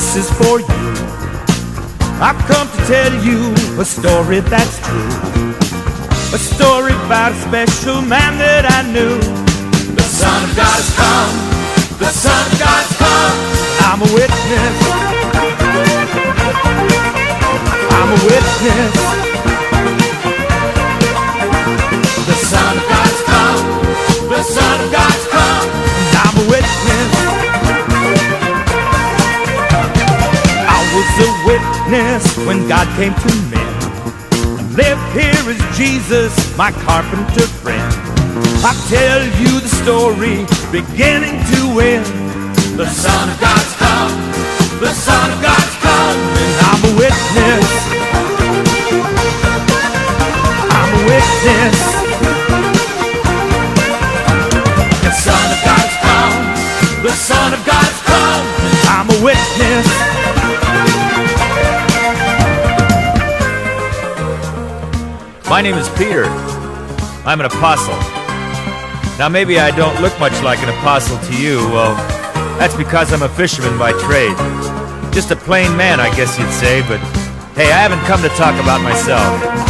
this is for you. I've come to tell you a story that's true. A story about a special man that I knew. The Son of God has come. The Son of God has come. I'm a witness. I'm a witness. The Son of God has come. The Son of God has come. I'm a witness. I was a witness when God came to men. Live here is Jesus, my carpenter friend. I tell you the story, beginning to end. The Son of God's come, the Son of God's come, and I'm a witness. I'm a witness. The Son of God's come, the Son of God's come, and I'm a witness. My name is Peter. I'm an apostle. Now maybe I don't look much like an apostle to you. Well, that's because I'm a fisherman by trade. Just a plain man, I guess you'd say, but hey, I haven't come to talk about myself.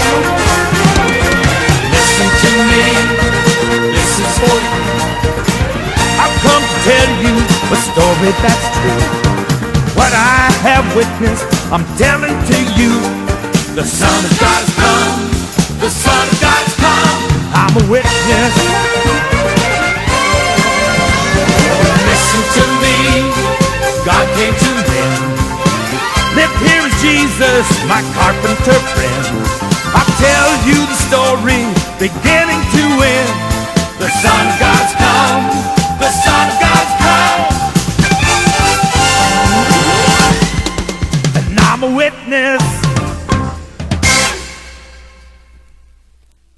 Listen to me, this is for you. I've come to tell you a story that's true. What I have witnessed, I'm telling to you. The Son of God has come. The Son of God has come. I'm a witness. Listen to me. God came to men. Live here is Jesus, my carpenter friend. I'll tell you the story, beginning to end. The Son of God's come. The Son of God's come. And I'm a witness.